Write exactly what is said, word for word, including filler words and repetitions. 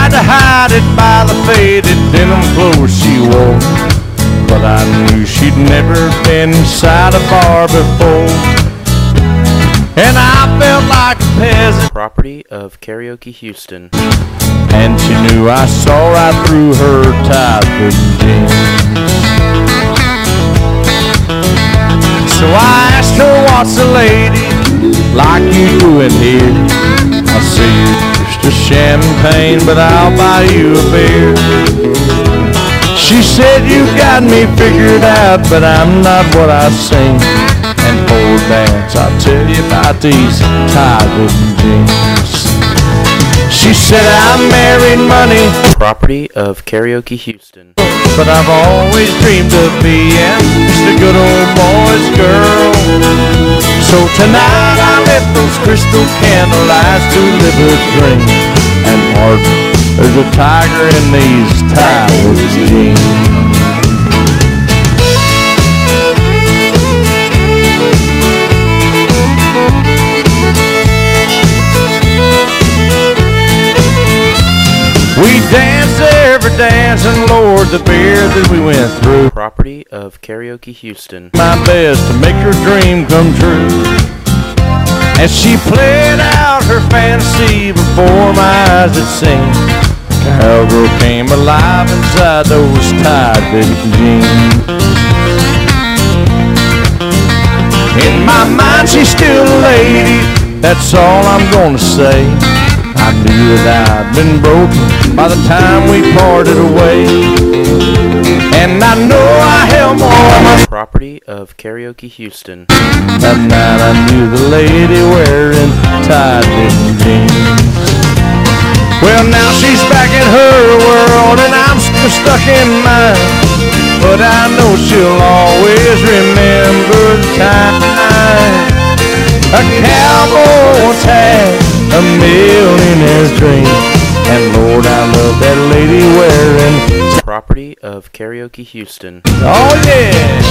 tried to hide it by the faded denim clothes she wore, but I knew she'd never been inside a bar before. And I felt like a peasant. Property of Karaoke Houston. And she knew I saw right through her tight-fitting jeans. So I asked her, what's a lady like you doing here? I said, just a champagne, but I'll buy you a beer. She said, you got me figured out, but I'm not what I sing. And pole dance, I'll tell you about these tight-fitting jeans. She said, I married money. Property of Karaoke Houston. But I've always dreamed of being just a good old boy's girl. So tonight I lit those crystal candlelights to live a dream. And pardon, there's a tiger in these tight jeans. We danced every dance and Lord, the beer that we went through. Property of Karaoke Houston. My best to make her dream come true. As she played out her fantasy before my eyes had seen, cowgirl came alive inside those tight-fitting jeans. In my mind she's still a lady, that's all I'm gonna say. I knew that I'd been broken by the time we parted away. And I know I held more. Property of Karaoke Houston. That night I knew the lady wearing tight-fitting jeans. Well, now she's back in her world and I'm still stuck in mine. But I know she'll always remember the time a cowboy tag, a millionaire's dream. And Lord, I love that lady wearing. Property of Karaoke Houston. Oh yeah.